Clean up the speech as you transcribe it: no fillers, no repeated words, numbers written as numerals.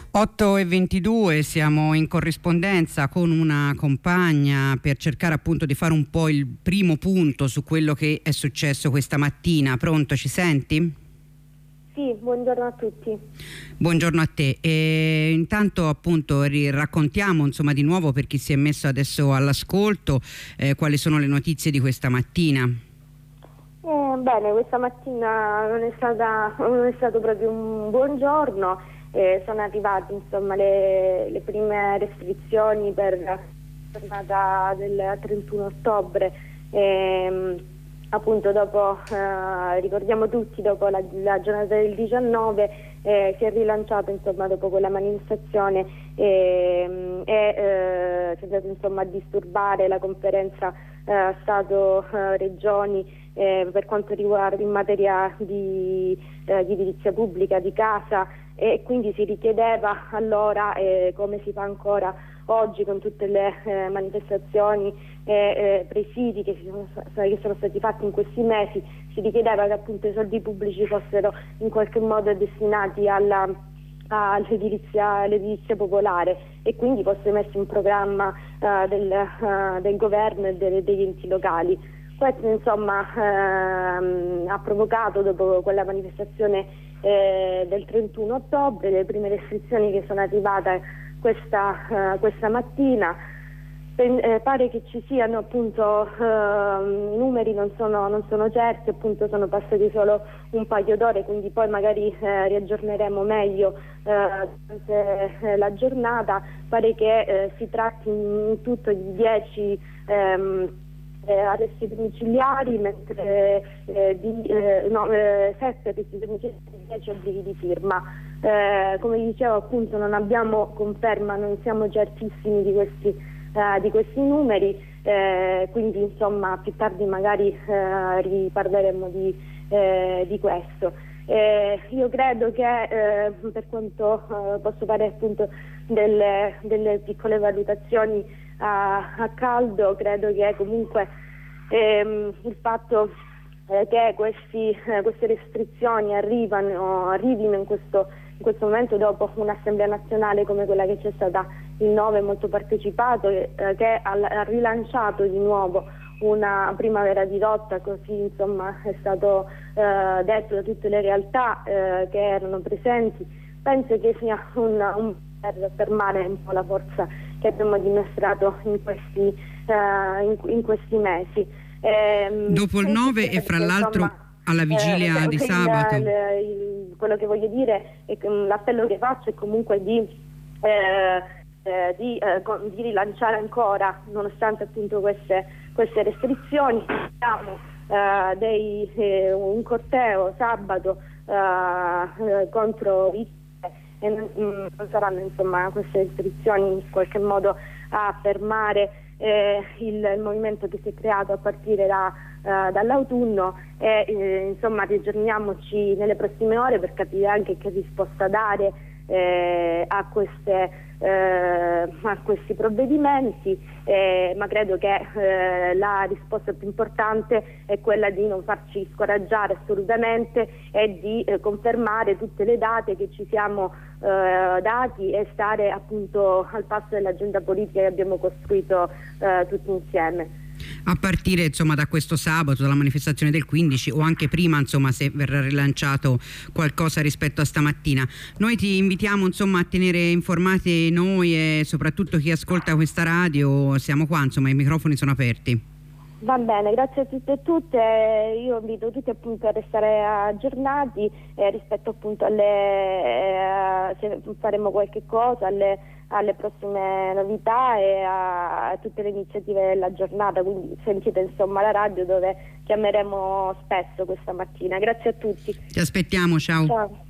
8:22, siamo in corrispondenza con una compagna per cercare appunto di fare un po' il primo punto su quello che è successo questa mattina. Pronto, ci senti? Sì, buongiorno a tutti. Buongiorno a te. Intanto appunto raccontiamo insomma di nuovo, per chi si è messo adesso all'ascolto, quali sono le notizie di questa mattina. Bene, questa mattina non è stato proprio un buon giorno. Sono arrivate insomma le prime restrizioni per la giornata del 31 ottobre, appunto dopo, ricordiamo tutti, dopo la giornata del 19 si è rilanciato insomma dopo quella manifestazione e si è andato insomma a disturbare la conferenza Stato-Regioni per quanto riguarda in materia di edilizia pubblica, di casa, e quindi si richiedeva allora, come si fa ancora oggi con tutte le manifestazioni e presidi che sono stati fatti in questi mesi, si richiedeva che appunto i soldi pubblici fossero in qualche modo destinati all'edilizia popolare e quindi fosse messo in programma del governo e degli enti locali. Questo insomma ha provocato, dopo quella manifestazione del 31 ottobre, le prime restrizioni che sono arrivate questa mattina. Pare che ci siano appunto i numeri non sono certi, appunto sono passati solo un paio d'ore, quindi poi magari riaggiorneremo meglio durante la giornata. Pare che si tratti in tutto di 10 arresti domiciliari, mentre 7 arresti domiciliari e 10 obblighi di firma. Come dicevo appunto non abbiamo conferma, non siamo certissimi di questi numeri, quindi insomma più tardi magari riparleremo di questo. Io credo che per quanto posso fare appunto delle piccole valutazioni a caldo, credo che comunque il fatto che queste restrizioni arrivino in questo momento dopo un'assemblea nazionale come quella che c'è stata il 9, molto partecipato, che ha rilanciato di nuovo una primavera dirotta, così insomma è stato detto da tutte le realtà che erano presenti. Penso che sia un per fermare un po' la forza che abbiamo dimostrato in questi mesi. Dopo il 9 e fra l'altro alla vigilia di sabato. Quello che voglio dire è che l'appello che faccio è comunque di rilanciare ancora, nonostante appunto queste restrizioni. Abbiamo un corteo sabato contro i e non saranno insomma queste restrizioni in qualche modo a fermare il movimento che si è creato a partire dall'autunno, e insomma riaggiorniamoci nelle prossime ore per capire anche che risposta dare a questi provvedimenti, ma credo che la risposta più importante è quella di non farci scoraggiare assolutamente e di confermare tutte le date che ci siamo dati e stare appunto al passo dell'agenda politica che abbiamo costruito tutti insieme. A partire insomma da questo sabato, dalla manifestazione del 15 o anche prima, insomma, se verrà rilanciato qualcosa rispetto a stamattina. Noi ti invitiamo insomma a tenere informati noi e soprattutto chi ascolta questa radio. Siamo qua, insomma, i microfoni sono aperti. Va bene, grazie a tutte e tutte. Io invito tutti appunto a restare aggiornati rispetto appunto se faremo qualche cosa, alle prossime novità e a tutte le iniziative della giornata, quindi sentite insomma la radio, dove chiameremo spesso questa mattina. Grazie a tutti. Ti aspettiamo, ciao. Ciao.